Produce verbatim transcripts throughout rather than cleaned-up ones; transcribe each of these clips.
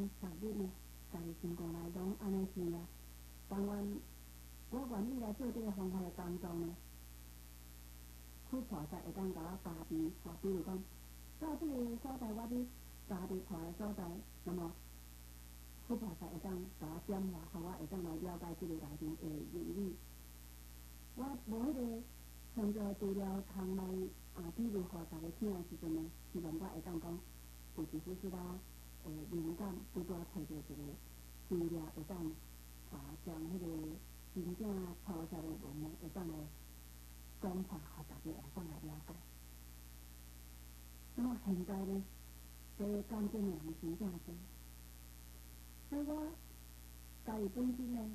昨日呢，家己成功来拢安尼是啊。但愿我愿意来做这个方法的工作呢，去菩萨会当甲我加持，吼，比如讲，到这个所在我伫加持菩的所在，那么去菩萨会当甲我点化，互我会当来了解这个内面的原理。我无迄个创造资料通来啊，比如互大家听的时阵呢，希望我会当讲有一丝丝啦诶灵感，拄拄啊摕到一个资料会当啊，将迄个真正菩萨的文呢，会当来讲法，互大家会当来了解。那么现在呢，这个感情的人真正多，所以我家己本身呢。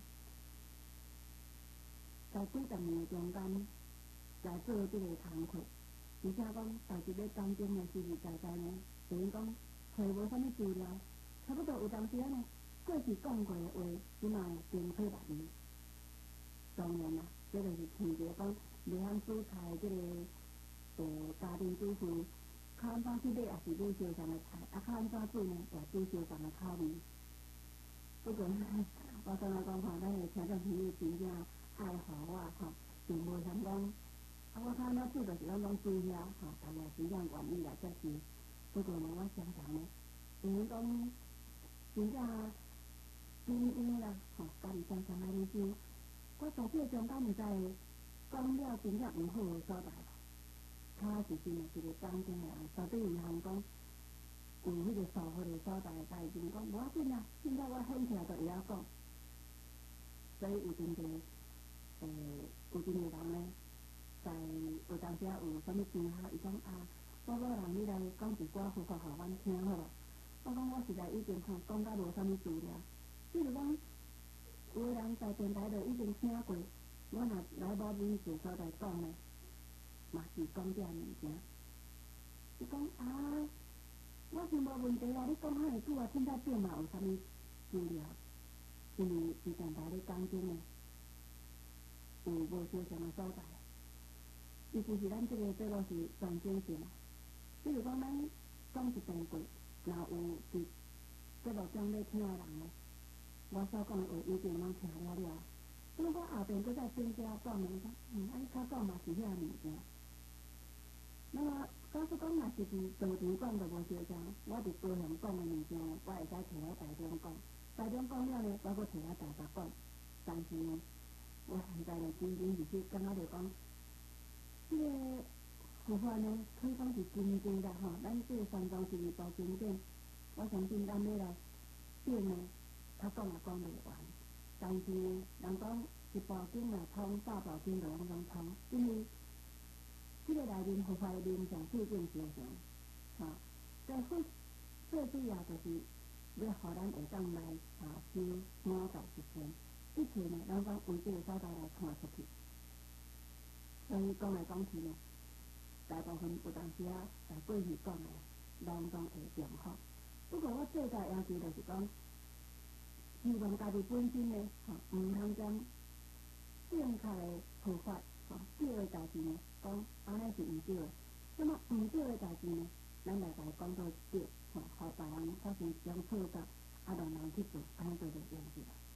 在几十年中间来做这个工课，而且讲家己要讲经呢，实实在在呢，等于讲找无啥物资料，差不多有当时啊呢，过去讲过的话，即卖颠沛达理。当然啦，这就是听着讲袂晓煮菜这个诶家庭主妇，较安怎去买也是煮相同的菜，啊较安怎煮呢，也煮相同的口味。不过我感觉讲吼，咱的听众朋友真正。爱互我吼，并无想讲，啊，我看咱煮就是咱讲煮遐吼，大家真正愿意来接受。不过呢，我常常呢，因为讲真正紧张啦，吼，家己常常来咧想，我在这中间毋知讲了真正毋好诶所在，他是真诶一个讲经诶人，绝对毋通讲有迄个疏忽诶所在，家己就讲无要紧啦，现在我兴起来就会晓讲，所以有真侪。诶，有真个人呢，在有当时啊有啥物经学，伊讲啊，某某人你来讲一寡佛法互阮听好无？我讲我实在已经吼讲甲无啥物资料，比如讲有个人在电台就已经听过，我若来某某一个所在讲呢，嘛是讲这物件。伊讲啊，我想无问题啊，你讲遐个久啊，凊彩顶嘛有啥物资料？因为伫电台咧讲经呢。有无相同的所在，尤其是咱这个节目是全景性，比如讲咱讲一段过，若有伫节目中咧听的人呢，我所讲的话已经拢听了了，所以我后边搁再增加讲的，讲嗯，安尼较讲嘛是遐物件。那么假使讲若是伫道场讲就无相同，我伫高雄讲的物件，我会使摕来台中讲，台中讲了呢，我搁摕来台北讲，但是呢。我现在呢，真真是去感觉着讲，这个佛法呢，可以讲是真济啦吼。咱这个三藏十二部经典，我相信咱要来点呢，较讲也讲袂完。但是呢，人讲一部经若通，百部经就拢总通，因为这个内面佛法的面相究竟相像，吼，在佛最主要就是要互咱会当来啊修五道十善。一切呢，拢讲为这个所在来看出去，所以讲来讲去呢，大部分有当时啊，在过去讲的，拢总会重复。不过我最大要求就是讲，希望家己本身呢，吼，毋通将正确的佛法，吼，对的代志呢，讲安尼是毋对的。那么毋对的代志呢，咱来家讲到对，吼，互别人发生一种错觉，啊，让人去做，安尼做就用起来。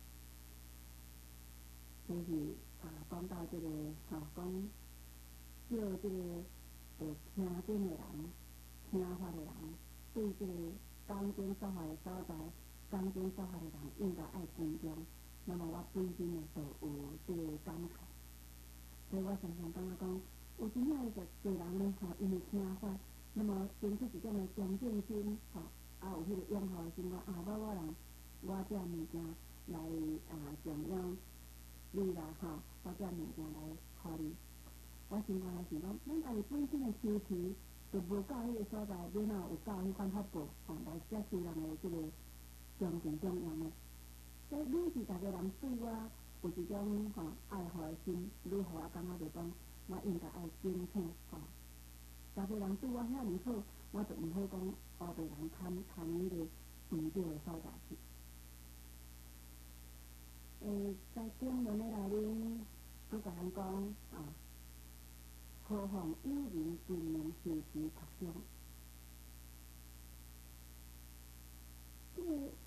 就是啊，讲到这个吼，讲叫这个诶听经的人、听法的人，对这个讲经说法的所在、讲经说法的人，应该爱尊重。那么我本身呢，就有这个感慨，所以我常常感觉讲，有真正的一个人呢，吼，因为听法，那么生出一种的恭敬心，吼，啊有迄个拥护的心，讲啊，某某人，我这物件来啊供养。你啦吼，我这物件来互你，我心肝来想讲，咱家己本身的修持，就无到迄个所在，免哪有到迄款福报，吼来接受人的这个恭敬重用的。所以愈是大家人对我有一种吼爱护的心，愈互我感觉着讲，我应该爱敬佩吼。大家人对我遐尼好，我就毋好讲乌白人贪贪迄个毋对的所在去。诶，在经文的内面，佮甲咱讲啊，何妨有人尽能修持读诵。这个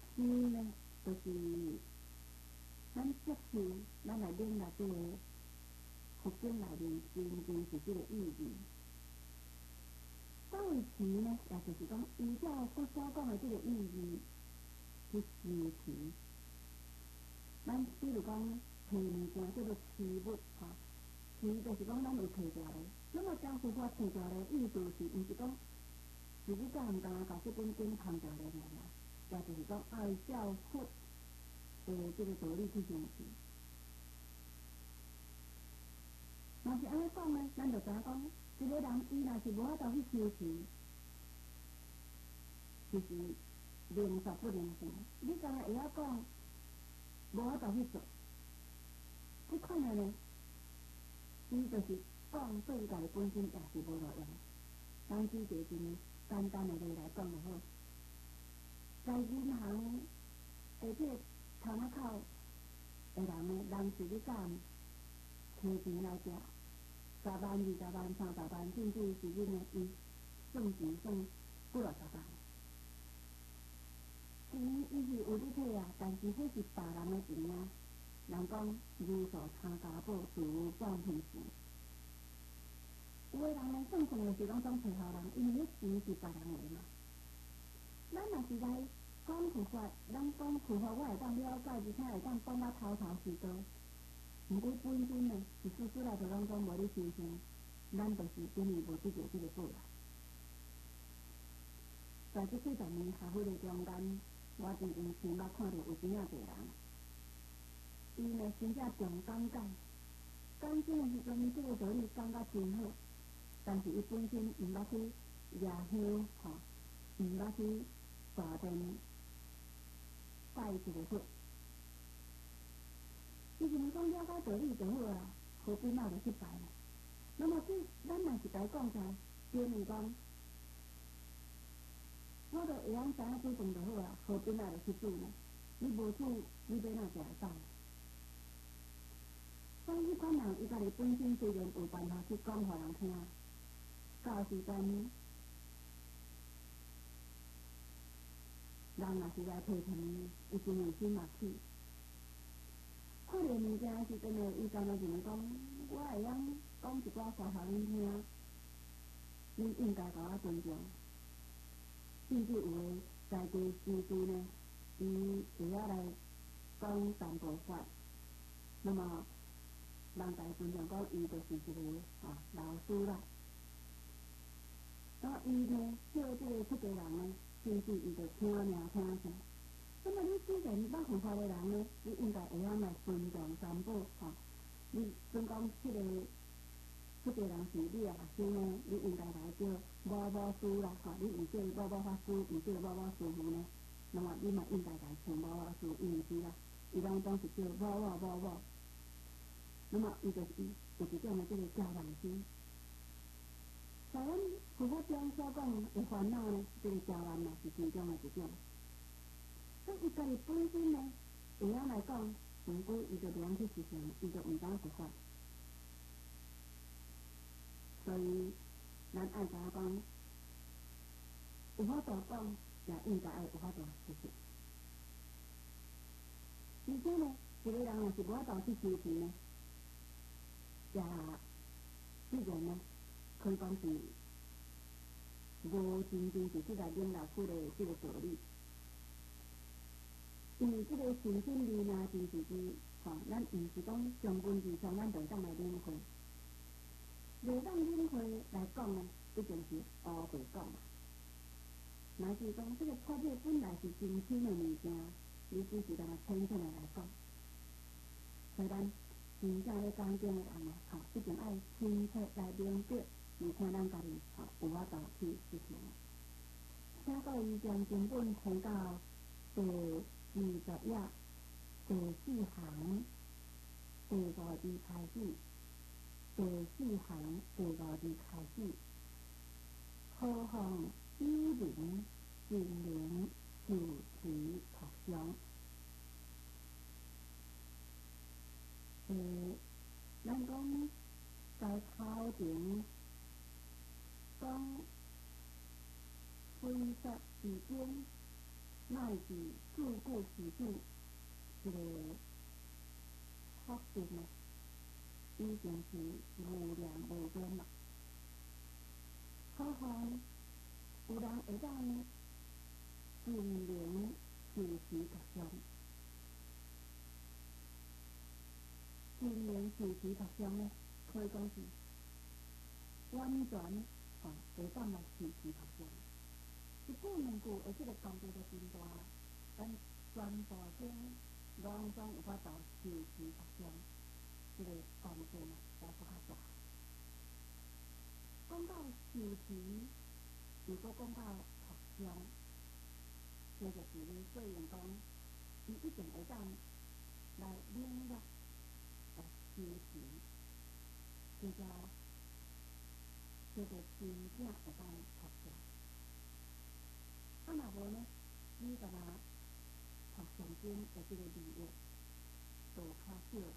是咱接受，咱来领略即个佛经内面真正是即个意义。所谓持呢，也就是讲依照佛所讲的即个意义去修持。咱比如讲摕物件叫做持物，吼，持就是讲咱有摕着咧。那么将佛法摕着咧，意思是毋是讲自己敢毋敢甲即本经捧着咧尔，也就是讲爱照佛的即个道理去行持。若是安尼讲呢，咱就知影讲，一个人伊若是无法度去修持，就是灵实不灵性。你敢若会晓讲，无法度去做，即款的呢，伊就是讲对家本身也是无路用。咱举一个真简单的例来讲就好，在银行的即个窗仔口的人呢，人是你敢摕钱来食？十万、二十万、三十万，甚至是恁的伊算钱算几落十万。钱伊是有你摕啊，但是迄是别人的钱啊。人讲如数参家宝，如半片钱。有的人呢，算算就是讲讲找好人，因为迄钱是别人的嘛。咱若是来讲佛法，咱讲佛法，我会当了解，而且会当讲啊头头是道。毋过本身呢，是事实来就讲讲无咧修行，咱就是因为无得到即个报啦。在即几十年学佛的中间，我真正亲目看到有真正侪人，伊呢真正重讲解，讲经的时阵，伊即个道理讲甲真好，但是伊本身毋捌去夜香吼，毋捌去大殿拜一个佛。伊是毋讲了解道理就好啊，何必闹着去拜呢？那么即咱若是来讲下，表面讲，我著会晓知影煮饭就好啊，何必闹着去煮呢？你无煮，你要哪会来拜？所以迄款人，伊家己本身虽然有办法去讲互人听，到时阵人若是来批评，伊真会心嘛起。看到物件时阵呢，伊干那就是讲，我会晓讲一寡话互恁听，恁应该甲我尊重。甚至有诶在地师师呢，伊会晓来讲淡薄法，那么人家尊重讲伊就是一个啊老师啦。那伊呢叫即个出家人呢，甚至伊就听命听听。那么你既然捌佛法的人呢，你应该会晓来尊重三宝吼。你总讲即个出家人是你的学生呢，你应该来叫某某师啦吼，你毋叫伊某某法师，毋叫某某师傅呢，那么你嘛应该来称某某师，因为是啦，伊拢总是叫某某某某，那么伊就是有一种的即个交往心。在咱佛法中所讲的烦恼呢，即个交往嘛是其中的一种。所以伊家己本身呢，会晓来讲，毋过伊就袂晓去实行，伊就毋敢佛法。所以咱爱知影讲，有法度讲，也应该爱有法度实行。而且呢，一个人若是无法度去修持呢，也必然呢，可以讲是无真正是去来领略佛的即个道理。因为即个心心念啊，真是是吼，咱毋是讲从文字上咱就当来领会，袂当领会来讲呢，一定是乌白讲嘛。若是讲即个法律本来是真轻的物件，你只是当个浅浅的来讲，所以咱真正咧讲经的人呢，吼，一定爱清楚来明白，而且咱家己吼有法度去实行。请各位将经本提到第二十页第四行第五字开始，第四行第五字开始，何况依灵心灵受持托相。诶，咱讲在头前讲非法事件，乃是自古事主， 即个福德呢，已经是无量无边了。好好有人会当经营修持学上，经营修持学上呢，可以讲是完全哦会当来修持学上。一句两句，而且个功德就真大，咱全部经拢总有法度修持学上，即个功德呢，也搁较大。讲到修持，如果讲到学上，这就是咧说明讲，伊一定会当来领略来修持，这个这个真正会当学上。啊，若无呢，你甲若学上经的这个利益就较少啦。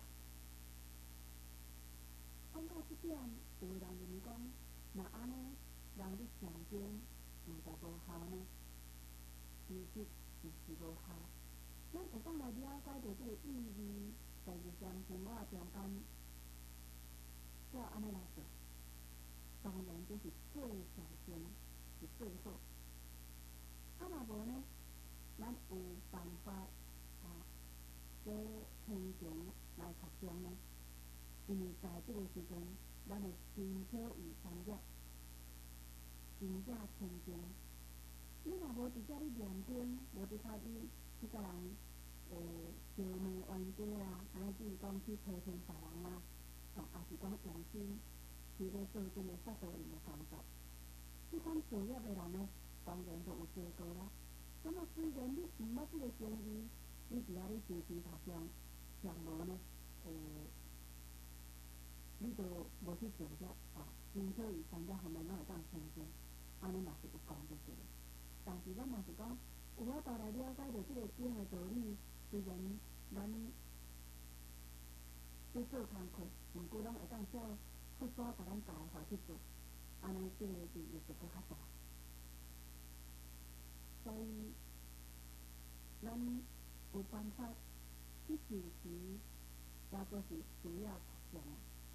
讲到这点，有人认为讲，若安尼人咧上经，毋但无效呢，其实毋是无效。咱会当来了解到这个意义，在日常生活中间，要安尼来做，当然这是最上乘，是最好。啊，若无呢，咱有办法啊，做虔诚来学上呢？因为在这个时阵，咱会真巧遇三业，真正虔诚。你若无直接去念经，无直接去去甲人诶烧麦冤家啊，安尼就是讲去批评别人啊，哦，也是讲用心去咧做这个法导引的工作。这款作业的人呢，当然就有结果啦。那么虽然你毋捌这个经历，你只要你修持学上，上无呢，诶，你就无去做这哦，真巧遇三者方面拢会当成功，安尼嘛是有功德个。但是咱若是讲有法度来了解到这个经的道理，虽然咱在做工课，毋过拢会当照佛所甲咱教的法去做，安尼这个利益就搁较大。所以，咱有办法去修持，也阁是需要学上。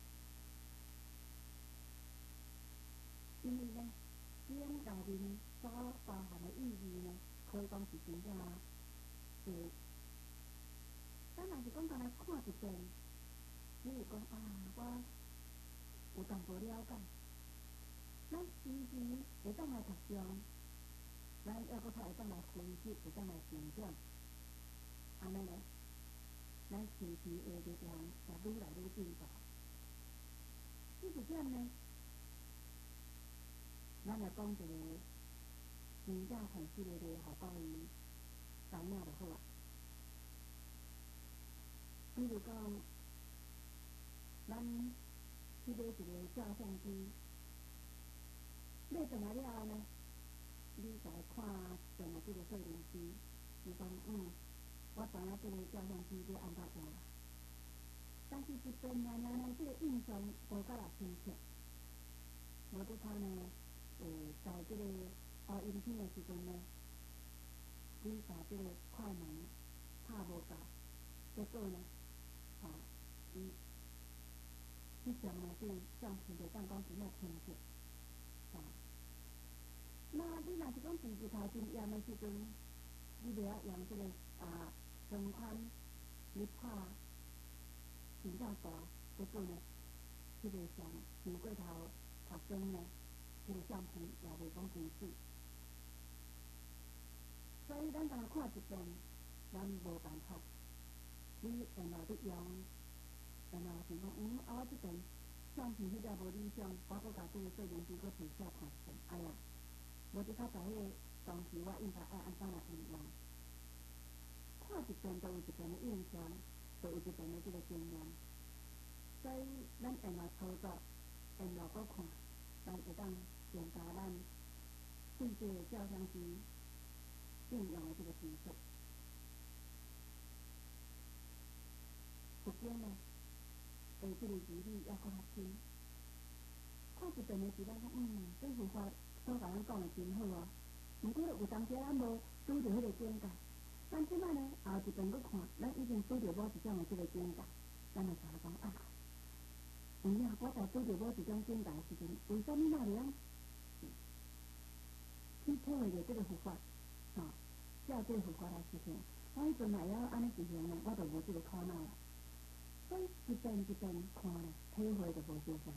因为呢，经内面所包含的意义呢，可以讲是真正是，咱若是讲干来看一遍，你会讲啊，我有淡薄了解，咱时时会当来学上。咱要搁较会当来分析，会当来评价，安尼呢，咱修持的力量也愈来愈进步。这一点呢，咱来讲一个真正现实的例，互各位知影就好啊。比如讲，咱去买一个照相机，买回来了后呢，你再看上的这个说明书，你讲嗯，我知影这个照相机要安怎用啦。但是一遍尔尔呢，这个印象无够来深刻。无得他呢，诶，在这个学影片的时阵呢，你把这个快门拍无够，结果呢，啊，伊翕相呢，这个相片就当讲真正清晰，啊。那你若是讲电视台真严的时阵，你袂晓用这个啊光宽，你拍真正大，结果呢，这个相上过头头光呢，这个相片也袂讲真水。所以咱敢若看一遍，咱无办法。你然后你用，然后想讲嗯，啊我这边相片迄个无理想，我搁甲这个说明书搁提下看一遍，哎呀！无即较在迄个当时我应该爱安怎来运用，看一遍就有一遍的印象，就有一遍的这个经验。所以咱用来操作，用来搁看，咱会当增加咱对这个照相机应用的这个知识。一经呢，诶，这个字理也搁较深。看一遍的时咱讲，嗯，这佛法所甲咱讲的真好哦。毋过有当时咱无拄着迄个境界， 咱即摆呢，后一遍佫看，咱已经拄着某一种诶即个境界，咱就知影讲啊，有影我在拄着某一种境界时阵，为什么那样去体会着即个佛法？吼、哦，照即个佛法来实行，我迄阵若会晓安尼实行呢，我就无即个苦恼啦。所以一遍一遍看咧，体会就无相像。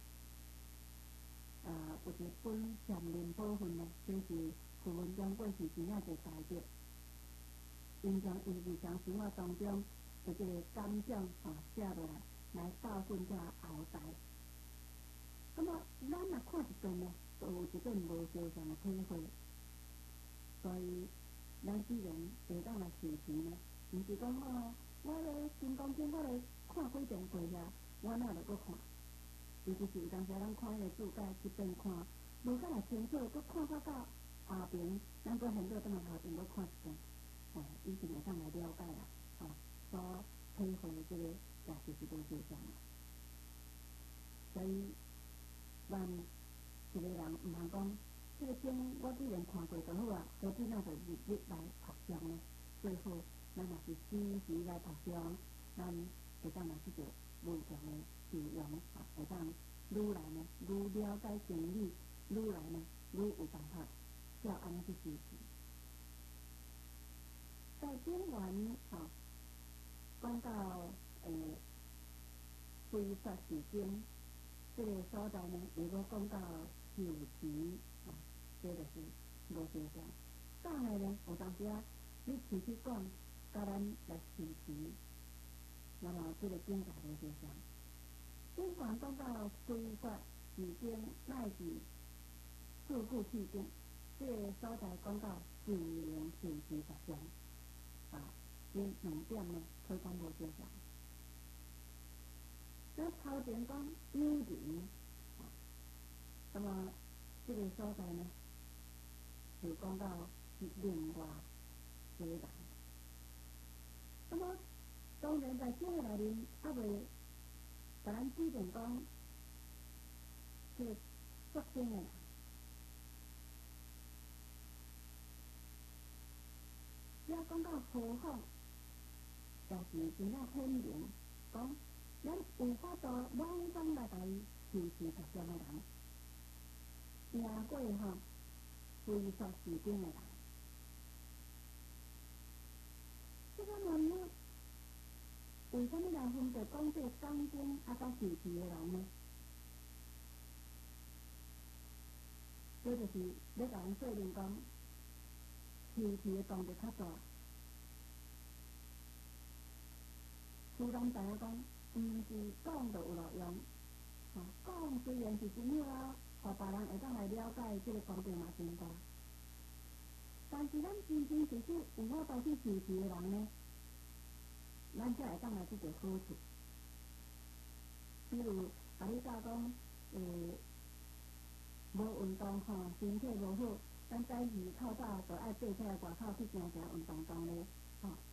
啊，有一本《禅林宝训》呢，这是傅文章过去真正侪大德，因将伊日常生活当中的这个感想吼写落来，来教训遮后代。咁么，咱若看一遍呢，就有一种无相像的体会。所以，咱既然会当来修持呢，毋是讲哦，我咧金刚经我咧看几遍过遐，我哪着搁看？尤其是有当时咱看迄个注解，一遍看无甲来清楚，搁看较到后边，咱搁现在等来后边搁看一遍，哎，已经会当来了解啦，吼、哦，所体会的这个也是是无相像啦。所以，咱一个人毋通讲，这个经我既然看过就好啊，何必那就日日来读诵呢？最好，咱若是时时来读诵，咱会当来去做无同的受用，啊，会当愈来呢愈了解真理，愈来呢愈有办法照安尼去修持。在经文吼讲到诶非说是经，这个所在呢，如果讲到修持，啊，这就是无相像。讲的呢，有当时啊，你持续讲，甲咱来修持，那么这个境界无相像。经文讲到非说是经，乃是自古去经，这个所在讲到自然修持实相，啊，这两点呢，可讲无相像。咱头前讲有人，啊，那么这个所在呢，就讲到另外一个人。那么当然在这个内面，还未甲咱指定讲，这个作经的人，只要讲到何况，就是真正显明讲。咱有法度往往来甲伊修持实相的人，赢过吼非说是经的人。这个问题，为什么来分别讲这讲经啊甲修持的人呢？这就是要甲人说明讲，修持的动力较大。虽然知影讲，毋是讲就有路用，吼、哦，讲虽然是真好啊，互别人会当来了解这个功德嘛真大。但是咱真真实实有法度去修持的人呢，咱才会当来去做好处。比如，甲你教讲，诶，无运动吼，身体无好，咱早时透早就爱爬起来外口去行行运动动咧，吼、哦。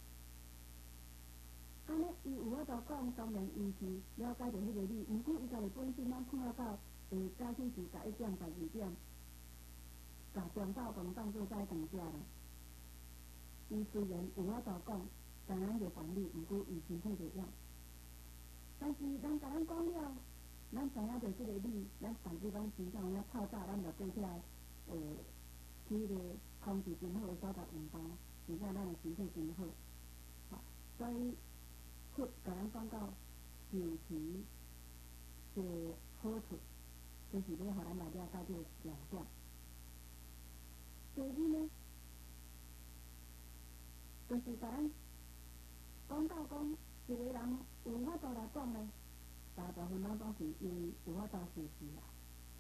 安尼，伊有法度讲，当然伊是了解着迄个理，毋过伊家己本身咱看到下早起是十一点、十二点，甲中昼饭当做早顿食咧。伊虽然有法度讲，知影着管理，毋过伊身体着养。但是咱甲咱讲了，咱知影着即个理，咱甚至讲真正影透早咱着爬起来，诶，去迄个空气真好诶所在运动，真正咱诶身体真好。好，所以。甲咱讲到修持这个好处，就是要互咱来了解这个两点。第二呢，就是甲咱讲到讲一个人有法度来讲呢，大部分咱讲是伊有法度修持啦。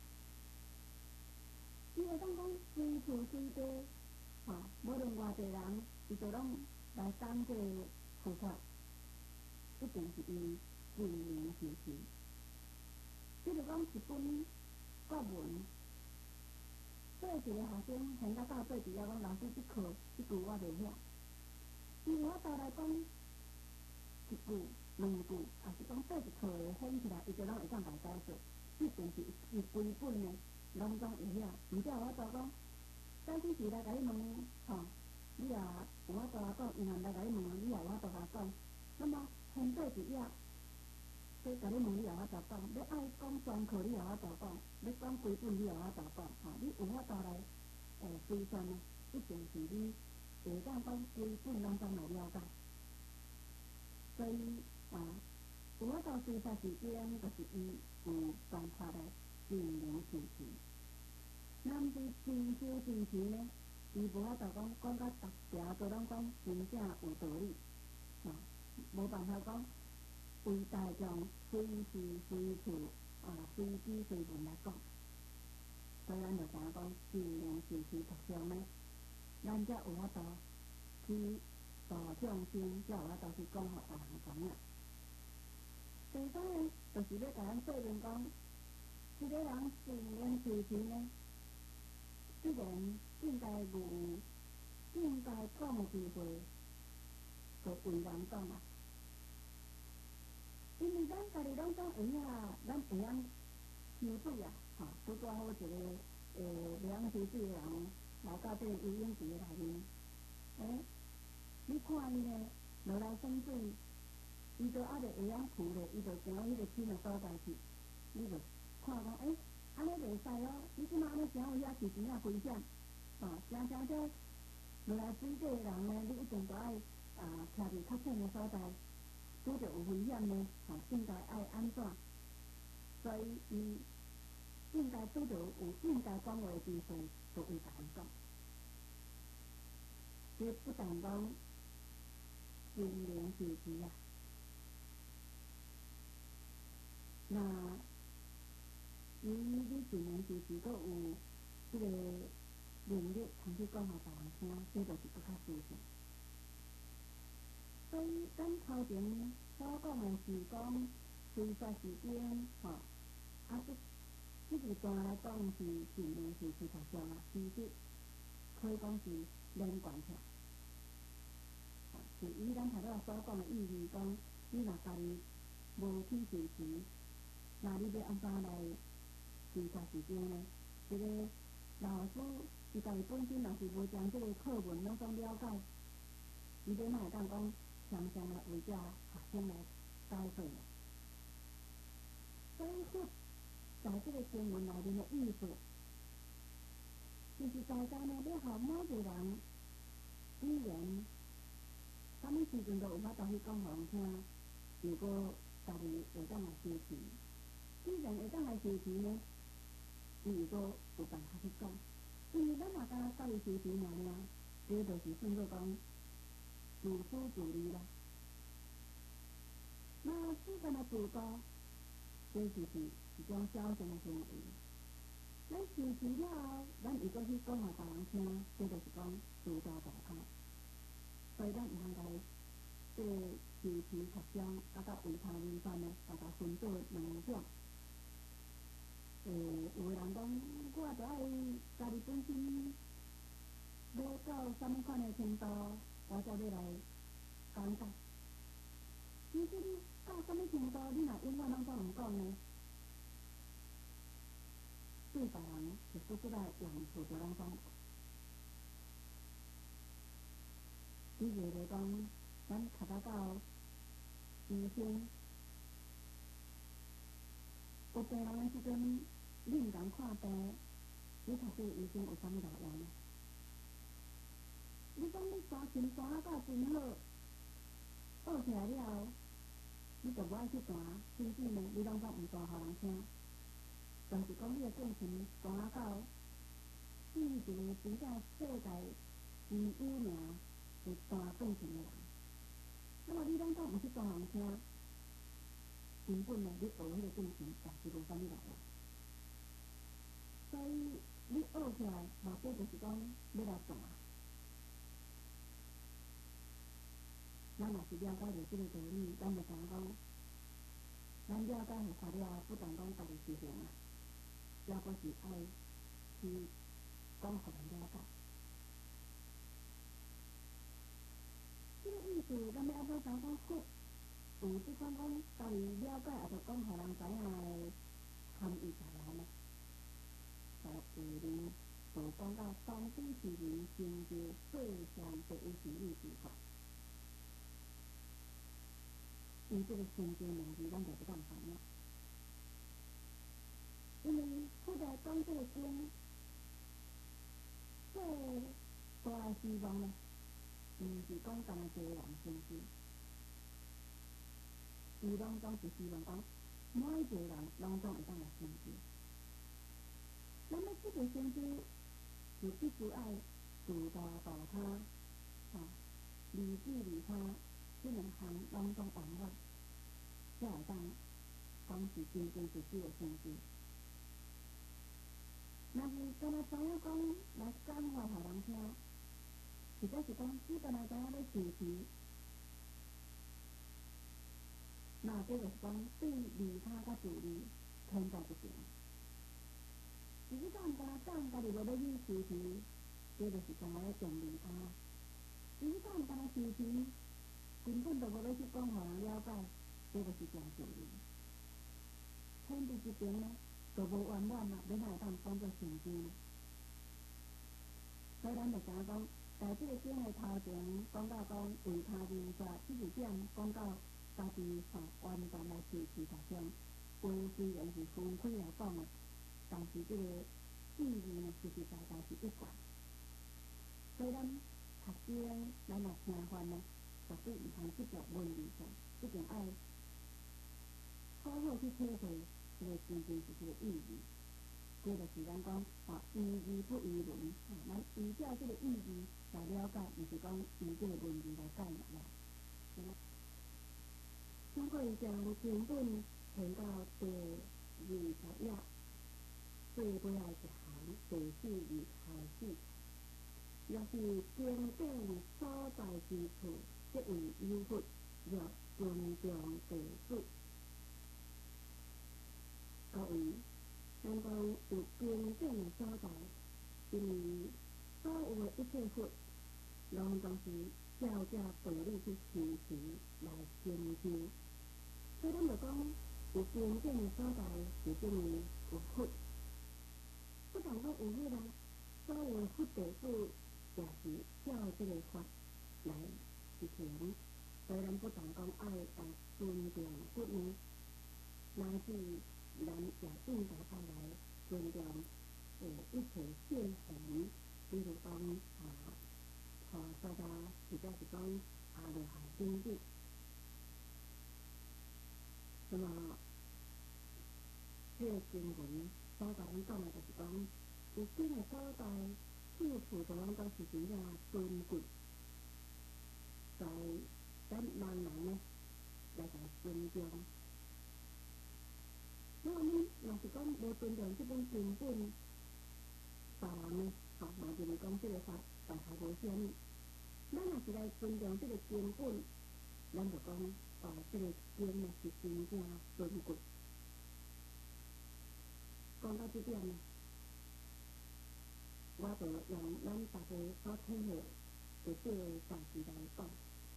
伊会当讲随处随地，吼、哦，无论偌济人，伊就拢来讲这个佛法。一定是伊自然修持。比如讲一本国文，做一个学生现到到做伫遐讲老师即课即句我袂晓，伊有法度来讲一句、两句，还是讲做一课的显起来，伊就拢会当来解说。一定是伊规本呢，拢总会晓，而且有法度讲，早起时来甲你问吼， 你也有法度来讲，银行来甲你问，你也有法度来讲。那么现在是也，所以甲你问，你也有法度讲。要爱讲专科，你也有法度讲；要讲规本，你也有法度讲。吼，你有法度来诶推算呢，一定是你会当讲规本拢总来了解。所以啊，有法度推算时间，就是伊有办法来进行事情。咱伫进修进前呢，伊无法度讲讲到逐条都拢讲真正有道理，吼，无办法讲为大众随时随处啊随机随文来讲，所以咱就知影讲进行事情途中呢，咱才有法度去度众生，才有法度去讲互别人知影。第三呢，就是要甲咱说明讲，一个人进行事情呢。既然应该有应该讲的机会，就为人讲啊。因为咱家己拢讲会晓，咱会晓抽水啊，吼，拄拄好一个诶袂晓抽水的人来到这个游泳池内面，诶，你看伊呢落来耍水，伊就还袂会晓浮咧，伊就行到迄个深的所在去，你就看讲诶。安尼袂使哦，你即马安尼行有遐是真啊危险，吼，常常这落来水底的人呢，你一定都爱啊，徛伫较浅的所在，拄着有危险呢，吼，应该爱安怎？所以伊应该拄着有应该讲话的机会，就为别人讲。这不但讲经营事情啊，那。伊你尽量时时佫有即个能力通去讲互别人听，这就是佫较舒服。所以咱头前所讲的是讲推说时间，吼，啊，即即个段来讲是尽量是是头上啊，其实可以讲是连贯起来。是以咱头拄所讲的意义讲，你若家己无去学习，那你要安怎来？推算时间呢？这个老师伊家己本身若是无将这个课文拢总了解，伊要哪会当讲常常来为遮学生来教授呢？所以说，在这个经文内面的意思，就是大家呢要互每个人，既然啥物时阵都有法度去讲互人听，如果家己会当来学习，既然会当来学习呢？伊如果有办法去讲，因为咱若敢教伊修持尔尔，这就是算作讲自私自利啦。那世间的自高，这就是一种小众的行为。咱修持了后，咱如果去讲互别人听，这就是讲自高大开。所以咱毋通甲这个修持学生啊，甲违他违反呢，大家分做两种。诶，有个人讲，我著爱家己本身要到什么款的程度，我才要来讲解。其实你到什么程度，你若永远拢总毋讲呢？对别人就说出来用处就拢讲。比如来讲，咱读到到医生，有病人的时阵。你毋共看病，你读这个医生有啥物路用呢？你讲你山穿山到真好，学起来了后，你就无爱去弹，甚至呢，你拢总毋弹互人听。就是讲你的过程弹到是一个真正世界真有名的弹过程的人，那么你拢总毋去弹人听，根本呢，你学迄个过程也是无啥物路用。所以你学起来，目的就是讲要来弹。咱若是了解着这个道理，咱就知影讲，咱了解互法了，不但讲家己实行啊，也阁是爱去讲互人了解。这个意思，咱要安怎讲讲好？有即款讲家己了解，也着讲互人知影的含义在内呢？在第二。 就讲到当主持人成就世上第一神秘之法，伊这个成就两字咱就不当烦恼，因为后来讲这个经，最大的希望呢，毋是讲干那一个人成就，伊拢总是希望讲每一个人拢总会当来成就。那么这个成就就必须爱自大大他，吼，利己利他这两项拢总完了，才会当讲是真正实际的成就。若是干那知影讲来讲话互人听，或者是讲只干那知影要成事，那这就是讲对利他甲自利偏在不平。只是讲干那讲家己无要去成事，这就是干那咧重利他；只是讲干那成事，根本就无要去讲互人了解，这就是重自利。偏伫一边呢，就无完满嘛，要哪会当讲做成就呢？所以咱就知影讲，在这个经的头前讲到讲为他人说这一点，讲到家己吼完全来持持实上，话虽然是分开来讲的，但是这个意义呢，实实在在是一贯。所以咱读经，咱来听法呢，绝对毋通执着文字上，一定爱好好去体会这个真正是这个意义。这就是咱讲吼，依义不依文，吼，咱依照这个意义来了解，毋是讲依这个文字来解嘛啦。经过将经本填到第二十页，最尾来一行，第四字开始，若是经典所在之处，即为有佛，若尊重地主。各位，咱讲有经典的所在，因为所有的一切佛，拢总是照这道理去持持来成就。所以咱就讲有经典的所在，是因为有佛。不但讲有佛啦，所有的佛地主也是照这个法来实行。所以咱不但讲爱来尊重佛呢，乃至咱也应该爱来尊重诶一切现行，比如讲啊菩萨啊，或者是讲阿罗汉等等。那么这个经文所在咱讲的就是讲，有几个所在，处处都咱讲是真正尊贵，在咱人人呢来甲尊重。如果你若是讲无尊重这本经本，别人呢，吼，嘛认为讲这个法大概无啥物。咱若是来尊重这个经本，咱就讲哦，这个经呢是真正尊贵。讲到这点呢，我就用咱大家所体会的这个代志来讲。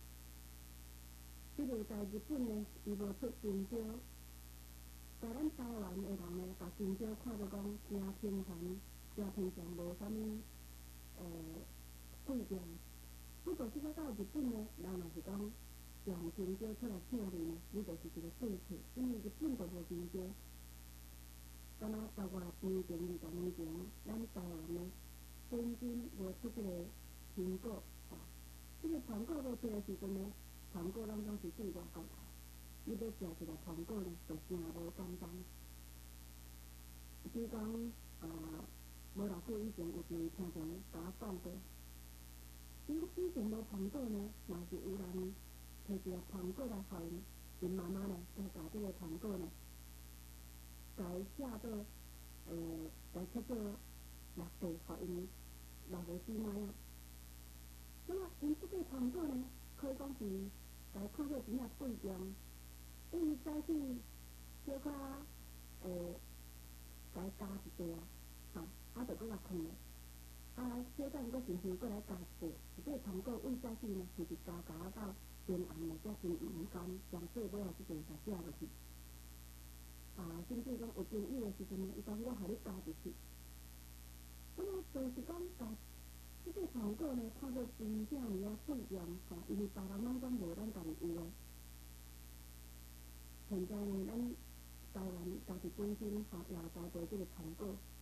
这个在日本呢，伊无出真少。在咱台湾的人呢，把真少看作讲真平凡，真平常，无啥物诶贵重。不过，即个到日本呢，人若是讲用真少出来请你呢，你就是一个对策，因为日本就无真少。敢若十外年前、二十年前，咱台湾呢，真真无出这个苹果，吼，这个苹果无出的时阵呢，苹果拢总是对外国来。你要食一个苹果呢，就真无简单。比如讲，呃，无偌久以前有一位听众甲我讲过，伊以前无苹果呢，若是有人摕一个苹果来互因，因妈妈呢，就甲这个苹果呢，甲伊写做，呃，甲切做六块，互因六个姊妹啊。那么，因这个苹果呢，可以讲是甲伊看做真正贵重。伊早起小可诶，甲伊加一块啊，吼，啊，就搁甲放咧。啊，小等搁顺便搁来加一块，一块苹果为早起呢，是是加加到真红咧，才真勇敢，将做尾啊，即个才食落去。啊，甚至讲有朋友的时阵呢，伊讲我互你加入去。 咁啊，就是讲甲即个糖果呢，看做真正尔啊贵重吼，因为别人拢讲无咱家己有诶。现在呢，咱台湾家己本身吼也在做即个糖果。